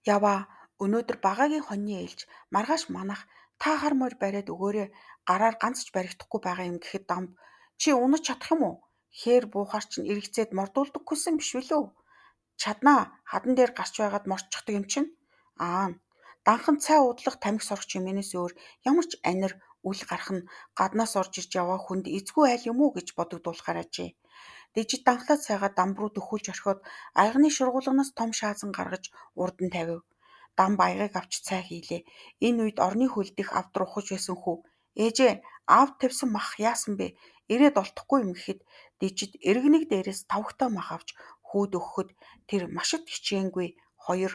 Яваа, өнөөдөр багаагийн хоньны ээлж маргааш манах та хар морь бариад өгөөрэй. Гараар ганц ч баригдахгүй байгаа юм гэхэд Дамб чи унаж чадах юм уу? Хээр буухаар чинь эргэцээд мордуулдаггүйсэн биш үлээ. Чаднаа хадан дээр гарч байгаад морччихдаг юм чинь. Аа. Данхан цай уудлах тамхи сорогч юмнээс өөр ямар ч анир үл гарах нь гаднаас орж ирж яваа хүнд эзгүй айл юм уу гэж бодогдуулахаар ажээ. Дижид данхлаад цайгаа Дамб руу дөхүүлж орхиод аяганы шургуулганаас том шаазан гаргаж урд нь тавив. Дамб аягыг авч цай хийлээ. Энэ үед орны хөл дэх авд руу ухаж байсан хүү. Ээжээ, авд тавьсан мах яасан бэ? Ирээд олдохгүй юм гэхэд Дижид эргэнэг дээрээс тавхтай мах авч хүүд өгөхөд тэр маш их хичээнгүй хоёр